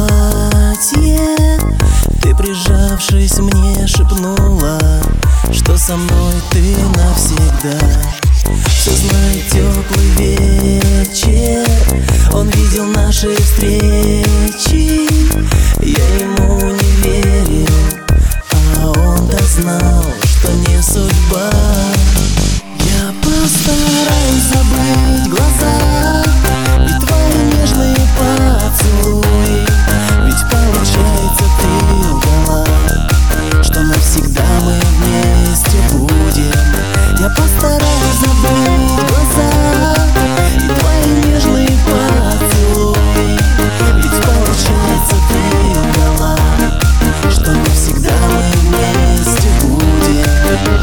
платье, ты, прижавшись мне, шепнула, что со мной ты навсегда. Все знает теплый вечер, он видел наши встречи. Я ему не верил, а он-то знал, что не судьба. Я постараюсь забыть глаза и твои нежные поцелуи, ведь получается ты лгала, что навсегда мы вместе будем. Я постараюсь забыть глаза и твои нежные поцелуи, ведь получается ты лгала, что навсегда мы вместе будем.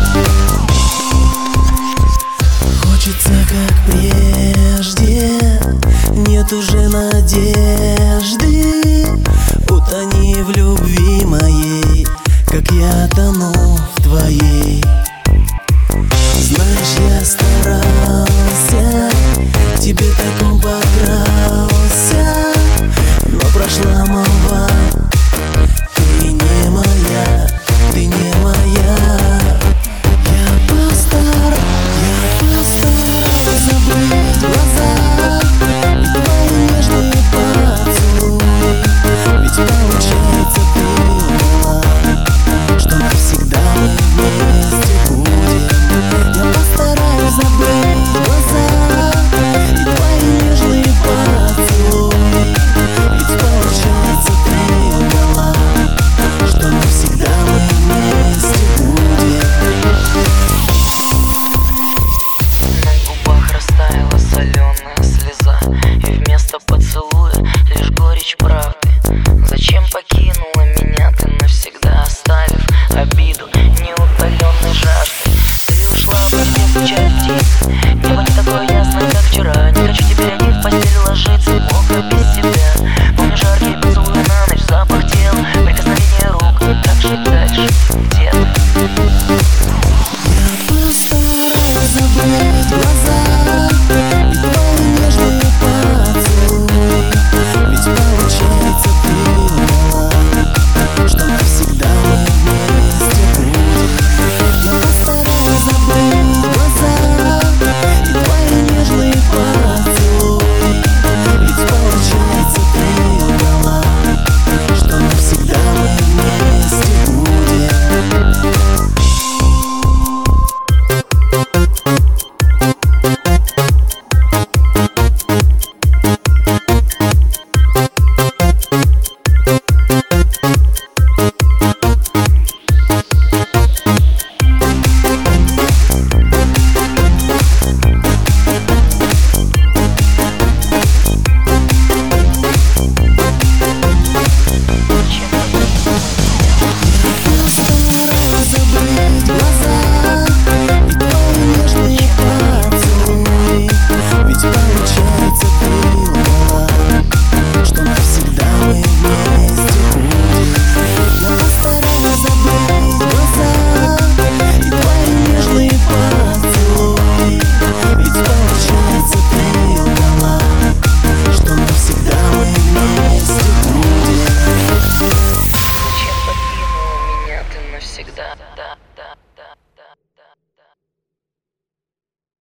Хочется как прежде, нет уже надежды. Утони в любви моей, как я тону в твоей. Знаешь, я старался, к тебе так он подкрался, но прошла молва. Ты не моя, ты не моя. Я постараюсь забыть глаза и твои нежные поцелуи, ведь получается ты лгала, что навсегда мы вместе будем. Я постараюсь забыть глаза и твои нежные поцелуи, ведь получается ты лгала, что навсегда мы вместе будем. На губах растаяла соленая слеза, и вместо поцелуя лишь горечь правды. Зачем покинула